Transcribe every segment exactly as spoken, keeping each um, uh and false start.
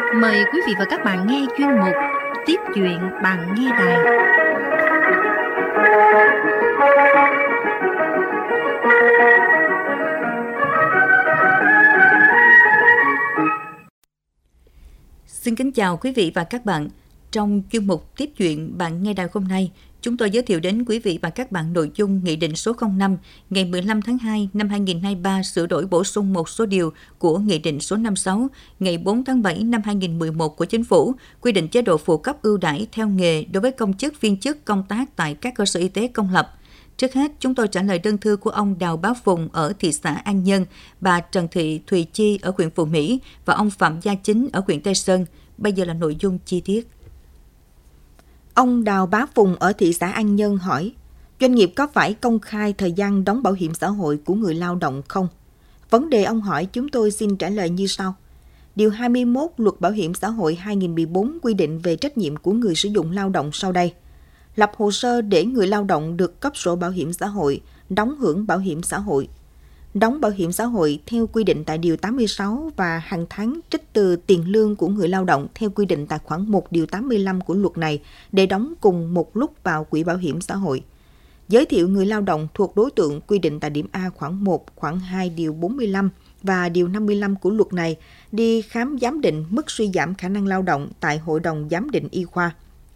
Mời quý vị và các bạn nghe chuyên mục Tiếp chuyện bằng nghe đài. Xin kính chào quý vị và các bạn. Trong chuyên mục Tiếp chuyện bạn nghe đài hôm nay, chúng tôi giới thiệu đến quý vị và các bạn nội dung Nghị định số không năm ngày mười lăm tháng hai năm hai nghìn không trăm hai mươi ba sửa đổi bổ sung một số điều của Nghị định số năm mươi sáu ngày bốn tháng bảy năm hai nghìn không trăm mười một của Chính phủ, quy định chế độ phụ cấp ưu đãi theo nghề đối với công chức viên chức công tác tại các cơ sở y tế công lập. Trước hết, chúng tôi trả lời đơn thư của ông Đào Bá Phùng ở thị xã An Nhơn, bà Trần Thị Thùy Chi ở huyện Phú Mỹ và ông Phạm Gia Chính ở huyện Tây Sơn. Bây giờ là nội dung chi tiết. Ông Đào Bá Phùng ở thị xã An Nhơn hỏi, doanh nghiệp có phải công khai thời gian đóng bảo hiểm xã hội của người lao động không? Vấn đề ông hỏi chúng tôi xin trả lời như sau. Điều hai mươi mốt Luật Bảo hiểm xã hội hai nghìn không trăm mười bốn quy định về trách nhiệm của người sử dụng lao động sau đây. Lập hồ sơ để người lao động được cấp sổ bảo hiểm xã hội, đóng hưởng bảo hiểm xã hội. Đóng bảo hiểm xã hội theo quy định tại Điều tám mươi sáu và hàng tháng trích từ tiền lương của người lao động theo quy định tại khoản một Điều tám mươi lăm của luật này để đóng cùng một lúc vào quỹ bảo hiểm xã hội. Giới thiệu người lao động thuộc đối tượng quy định tại điểm A khoản một, khoản hai Điều bốn mươi lăm và Điều năm mươi lăm của luật này đi khám giám định mức suy giảm khả năng lao động tại Hội đồng Giám định Y khoa.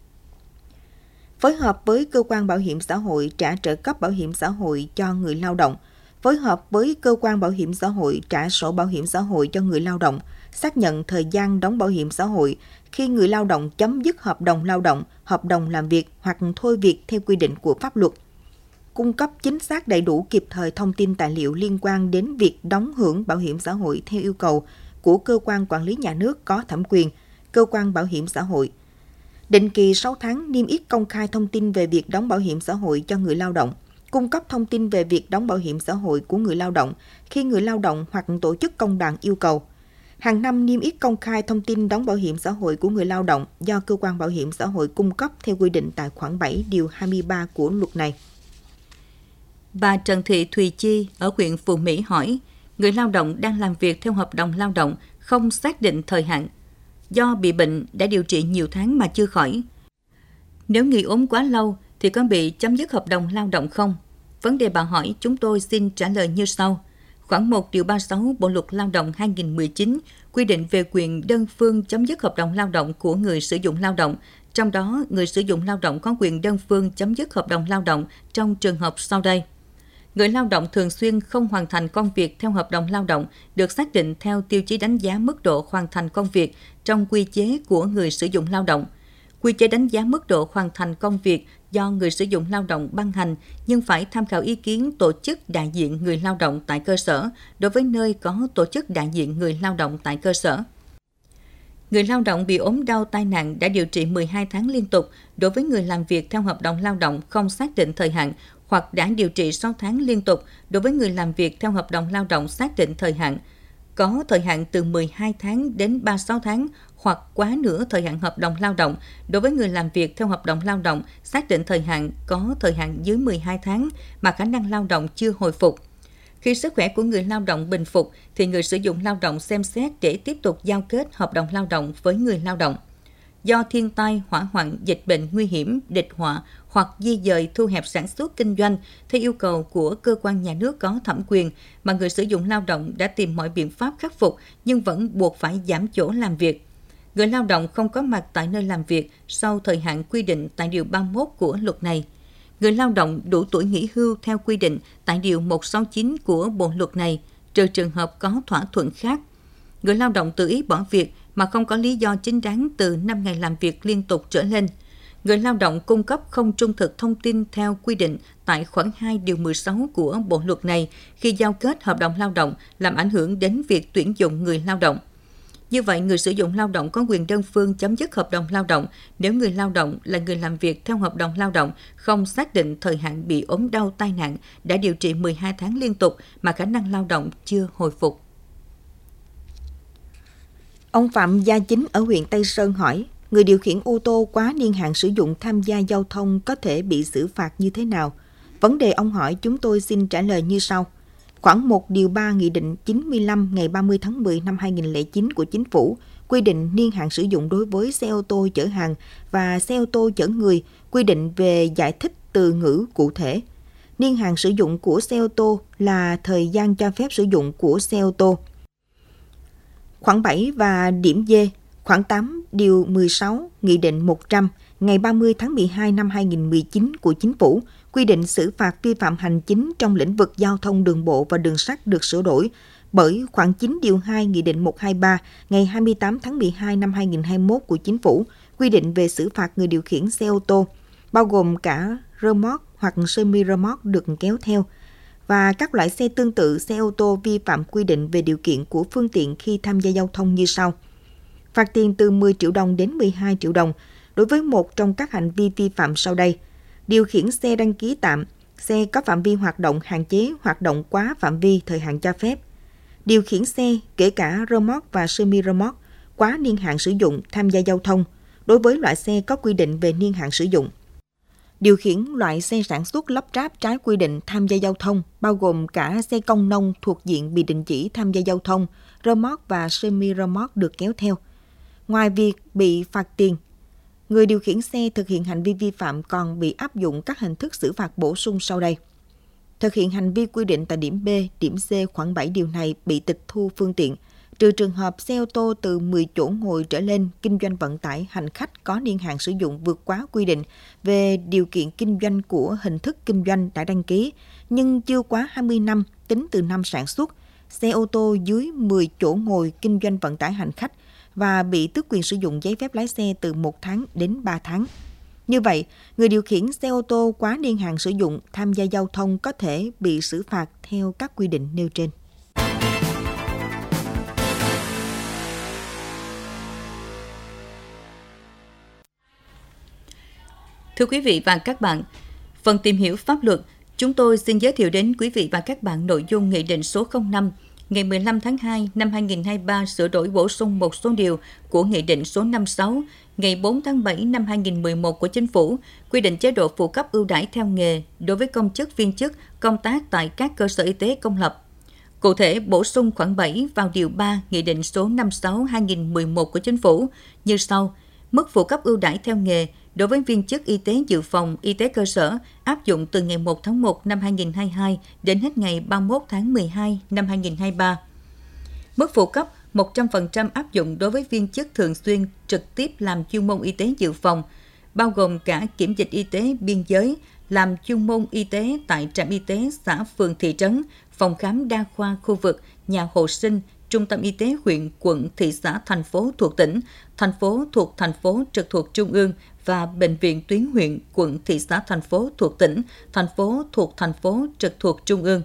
Phối hợp với cơ quan bảo hiểm xã hội trả trợ cấp bảo hiểm xã hội cho người lao động, phối hợp với cơ quan bảo hiểm xã hội trả sổ bảo hiểm xã hội cho người lao động, xác nhận thời gian đóng bảo hiểm xã hội khi người lao động chấm dứt hợp đồng lao động, hợp đồng làm việc hoặc thôi việc theo quy định của pháp luật. Cung cấp chính xác đầy đủ kịp thời thông tin tài liệu liên quan đến việc đóng hưởng bảo hiểm xã hội theo yêu cầu của cơ quan quản lý nhà nước có thẩm quyền, cơ quan bảo hiểm xã hội. Định kỳ sáu tháng niêm yết công khai thông tin về việc đóng bảo hiểm xã hội cho người lao động, cung cấp thông tin về việc đóng bảo hiểm xã hội của người lao động khi người lao động hoặc tổ chức công đoàn yêu cầu. Hàng năm niêm yết công khai thông tin đóng bảo hiểm xã hội của người lao động do cơ quan bảo hiểm xã hội cung cấp theo quy định tại khoản bảy Điều hai mươi ba của luật này. Bà Trần Thị Thùy Chi ở huyện Phú Mỹ hỏi, người lao động đang làm việc theo hợp đồng lao động không xác định thời hạn. Do bị bệnh đã điều trị nhiều tháng mà chưa khỏi. Nếu nghỉ ốm quá lâu thì có bị chấm dứt hợp đồng lao động không? Vấn đề bà hỏi chúng tôi xin trả lời như sau. Khoản một Điều ba mươi sáu Bộ Luật Lao động hai nghìn không trăm mười chín quy định về quyền đơn phương chấm dứt hợp đồng lao động của người sử dụng lao động. Trong đó, người sử dụng lao động có quyền đơn phương chấm dứt hợp đồng lao động trong trường hợp sau đây. Người lao động thường xuyên không hoàn thành công việc theo hợp đồng lao động được xác định theo tiêu chí đánh giá mức độ hoàn thành công việc trong quy chế của người sử dụng lao động. Quy chế đánh giá mức độ hoàn thành công việc do người sử dụng lao động ban hành nhưng phải tham khảo ý kiến tổ chức đại diện người lao động tại cơ sở đối với nơi có tổ chức đại diện người lao động tại cơ sở. Người lao động bị ốm đau tai nạn đã điều trị mười hai tháng liên tục đối với người làm việc theo hợp đồng lao động không xác định thời hạn hoặc đã điều trị sáu tháng liên tục đối với người làm việc theo hợp đồng lao động xác định thời hạn, có thời hạn từ mười hai tháng đến ba mươi sáu tháng hoặc quá nửa thời hạn hợp đồng lao động đối với người làm việc theo hợp đồng lao động xác định thời hạn có thời hạn dưới mười hai tháng mà khả năng lao động chưa hồi phục. Khi sức khỏe của người lao động bình phục thì người sử dụng lao động xem xét để tiếp tục giao kết hợp đồng lao động với người lao động. Do thiên tai, hỏa hoạn, dịch bệnh nguy hiểm, địch họa hoặc di dời thu hẹp sản xuất kinh doanh theo yêu cầu của cơ quan nhà nước có thẩm quyền mà người sử dụng lao động đã tìm mọi biện pháp khắc phục nhưng vẫn buộc phải giảm chỗ làm việc. Người lao động không có mặt tại nơi làm việc sau thời hạn quy định tại Điều ba mươi mốt của luật này. Người lao động đủ tuổi nghỉ hưu theo quy định tại Điều một trăm sáu mươi chín của Bộ luật này, trừ trường hợp có thỏa thuận khác. Người lao động tự ý bỏ việc mà không có lý do chính đáng từ năm ngày làm việc liên tục trở lên. Người lao động cung cấp không trung thực thông tin theo quy định tại khoản hai Điều mười sáu của Bộ luật này khi giao kết hợp đồng lao động làm ảnh hưởng đến việc tuyển dụng người lao động. Như vậy, người sử dụng lao động có quyền đơn phương chấm dứt hợp đồng lao động nếu người lao động là người làm việc theo hợp đồng lao động không xác định thời hạn bị ốm đau tai nạn đã điều trị mười hai tháng liên tục mà khả năng lao động chưa hồi phục. Ông Phạm Gia Chính ở huyện Tây Sơn hỏi, người điều khiển ô tô quá niên hạn sử dụng tham gia giao thông có thể bị xử phạt như thế nào? Vấn đề ông hỏi chúng tôi xin trả lời như sau. Khoản một Điều ba Nghị định chín mươi lăm ngày ba mươi tháng mười năm hai nghìn không trăm lẻ chín của Chính phủ quy định niên hạn sử dụng đối với xe ô tô chở hàng và xe ô tô chở người, quy định về giải thích từ ngữ cụ thể. Niên hạn sử dụng của xe ô tô là thời gian cho phép sử dụng của xe ô tô. Khoản bảy và điểm D, khoản tám điều mười sáu Nghị định một trăm ngày ba mươi tháng mười hai năm hai nghìn không trăm mười chín của Chính phủ quy định xử phạt vi phạm hành chính trong lĩnh vực giao thông đường bộ và đường sắt được sửa đổi bởi khoản chín điều hai Nghị định một trăm hai mươi ba ngày hai mươi tám tháng mười hai năm hai nghìn không trăm hai mươi mốt của Chính phủ quy định về xử phạt người điều khiển xe ô tô, bao gồm cả rơ moóc hoặc semi-rơ moóc được kéo theo, và các loại xe tương tự xe ô tô vi phạm quy định về điều kiện của phương tiện khi tham gia giao thông như sau. Phạt tiền từ mười triệu đồng đến mười hai triệu đồng đối với một trong các hành vi vi phạm sau đây: điều khiển xe đăng ký tạm, xe có phạm vi hoạt động hạn chế hoạt động quá phạm vi thời hạn cho phép; điều khiển xe kể cả rơ moóc và semi-rơ moóc quá niên hạn sử dụng tham gia giao thông đối với loại xe có quy định về niên hạn sử dụng; điều khiển loại xe sản xuất lắp ráp trái quy định tham gia giao thông, bao gồm cả xe công nông thuộc diện bị đình chỉ tham gia giao thông, rơ moóc và semi-rơ moóc được kéo theo. Ngoài việc bị phạt tiền, người điều khiển xe thực hiện hành vi vi phạm còn bị áp dụng các hình thức xử phạt bổ sung sau đây. Thực hiện hành vi quy định tại điểm B, điểm C khoản bảy điều này bị tịch thu phương tiện, trừ trường hợp xe ô tô từ mười chỗ ngồi trở lên kinh doanh vận tải hành khách có niên hạn sử dụng vượt quá quy định về điều kiện kinh doanh của hình thức kinh doanh đã đăng ký, nhưng chưa quá hai mươi năm tính từ năm sản xuất, xe ô tô dưới mười chỗ ngồi kinh doanh vận tải hành khách và bị tước quyền sử dụng giấy phép lái xe từ một tháng đến ba tháng. Như vậy, người điều khiển xe ô tô quá niên hạn sử dụng tham gia giao thông có thể bị xử phạt theo các quy định nêu trên. Thưa quý vị và các bạn, phần tìm hiểu pháp luật, chúng tôi xin giới thiệu đến quý vị và các bạn nội dung Nghị định số không năm ngày mười lăm tháng hai năm hai nghìn không trăm hai mươi ba sửa đổi bổ sung một số điều của Nghị định số năm mươi sáu ngày bốn tháng bảy năm hai nghìn không trăm mười một của Chính phủ quy định chế độ phụ cấp ưu đãi theo nghề đối với công chức viên chức công tác tại các cơ sở y tế công lập. Cụ thể, bổ sung khoản bảy vào điều ba Nghị định số năm mươi sáu hai nghìn không trăm mười một của Chính phủ như sau: mức phụ cấp ưu đãi theo nghề đối với viên chức y tế dự phòng, y tế cơ sở áp dụng từ ngày một tháng một năm hai nghìn không trăm hai mươi hai đến hết ngày ba mươi mốt tháng mười hai năm hai nghìn không trăm hai mươi ba. Mức phụ cấp một trăm phần trăm áp dụng đối với viên chức thường xuyên trực tiếp làm chuyên môn y tế dự phòng, bao gồm cả kiểm dịch y tế biên giới, làm chuyên môn y tế tại trạm y tế xã phường thị trấn, phòng khám đa khoa khu vực, nhà hộ sinh, trung tâm y tế huyện, quận, thị xã, thành phố thuộc tỉnh, thành phố thuộc thành phố trực thuộc trung ương và bệnh viện tuyến huyện, quận, thị xã, thành phố thuộc tỉnh, thành phố thuộc thành phố trực thuộc trung ương.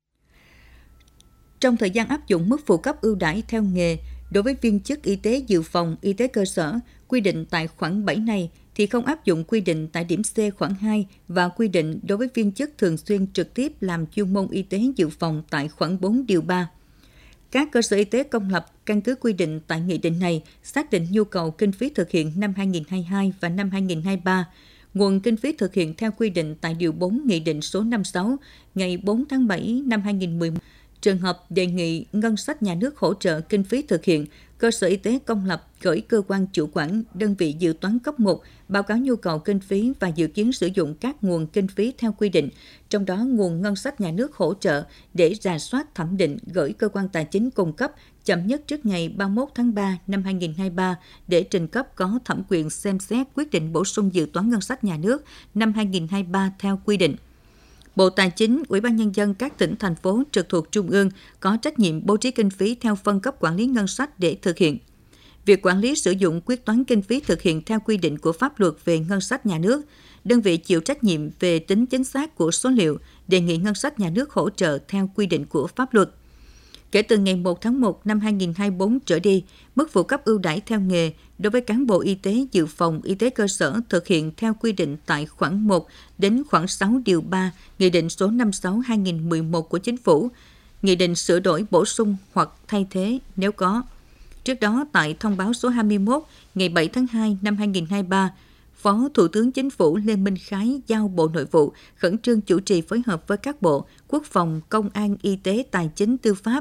Trong thời gian áp dụng mức phụ cấp ưu đãi theo nghề đối với viên chức y tế dự phòng, y tế cơ sở quy định tại khoản bảy này thì không áp dụng quy định tại điểm C khoản hai và quy định đối với viên chức thường xuyên trực tiếp làm chuyên môn y tế dự phòng tại khoản bốn điều ba. Các cơ sở y tế công lập căn cứ quy định tại nghị định này xác định nhu cầu kinh phí thực hiện năm hai nghìn không trăm hai mươi hai và năm hai nghìn không trăm hai mươi ba. Nguồn kinh phí thực hiện theo quy định tại điều bốn Nghị định số năm mươi sáu ngày bốn tháng bảy năm hai nghìn không trăm mười một. Trường hợp đề nghị ngân sách nhà nước hỗ trợ kinh phí thực hiện, cơ sở y tế công lập gửi cơ quan chủ quản, đơn vị dự toán cấp một báo cáo nhu cầu kinh phí và dự kiến sử dụng các nguồn kinh phí theo quy định, trong đó nguồn ngân sách nhà nước hỗ trợ để rà soát thẩm định gửi cơ quan tài chính cung cấp chậm nhất trước ngày ba mươi mốt tháng ba năm hai nghìn không trăm hai mươi ba để trình cấp có thẩm quyền xem xét quyết định bổ sung dự toán ngân sách nhà nước năm hai nghìn không trăm hai mươi ba theo quy định. Bộ Tài chính, Ủy ban Nhân dân các tỉnh, thành phố trực thuộc Trung ương có trách nhiệm bố trí kinh phí theo phân cấp quản lý ngân sách để thực hiện. Việc quản lý sử dụng quyết toán kinh phí thực hiện theo quy định của pháp luật về ngân sách nhà nước, đơn vị chịu trách nhiệm về tính chính xác của số liệu, đề nghị ngân sách nhà nước hỗ trợ theo quy định của pháp luật. Kể từ ngày một tháng một năm hai nghìn không trăm hai mươi tư trở đi, mức phụ cấp ưu đãi theo nghề đối với cán bộ y tế dự phòng, y tế cơ sở thực hiện theo quy định tại khoản một đến khoản sáu điều ba Nghị định số năm mươi sáu hai nghìn không trăm mười một của Chính phủ, Nghị định sửa đổi bổ sung hoặc thay thế nếu có. Trước đó, tại thông báo số hai mươi mốt ngày bảy tháng hai năm hai nghìn không trăm hai mươi ba, Phó Thủ tướng Chính phủ Lê Minh Khái giao Bộ Nội vụ khẩn trương chủ trì phối hợp với các bộ Quốc phòng, Công an, Y tế, Tài chính, Tư pháp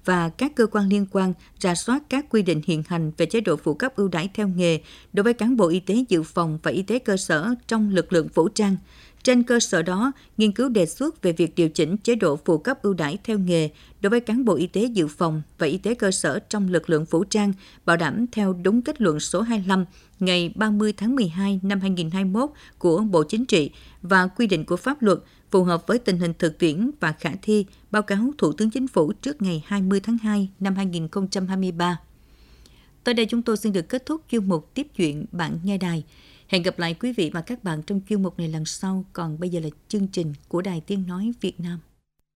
và các cơ quan liên quan rà soát các quy định hiện hành về chế độ phụ cấp ưu đãi theo nghề đối với cán bộ y tế dự phòng và y tế cơ sở trong lực lượng vũ trang. Trên cơ sở đó, nghiên cứu đề xuất về việc điều chỉnh chế độ phụ cấp ưu đãi theo nghề đối với cán bộ y tế dự phòng và y tế cơ sở trong lực lượng vũ trang, bảo đảm theo đúng kết luận số hai mươi lăm ngày ba mươi tháng mười hai năm hai nghìn không trăm hai mươi mốt của Bộ Chính trị và quy định của pháp luật phù hợp với tình hình thực tiễn và khả thi, báo cáo Thủ tướng Chính phủ trước ngày hai mươi tháng hai năm hai nghìn không trăm hai mươi ba. Tới đây chúng tôi xin được kết thúc chuyên mục Tiếp chuyện bạn nghe đài. Hẹn gặp lại quý vị và các bạn trong chuyên mục này lần sau. Còn bây giờ là chương trình của Đài Tiếng Nói Việt Nam.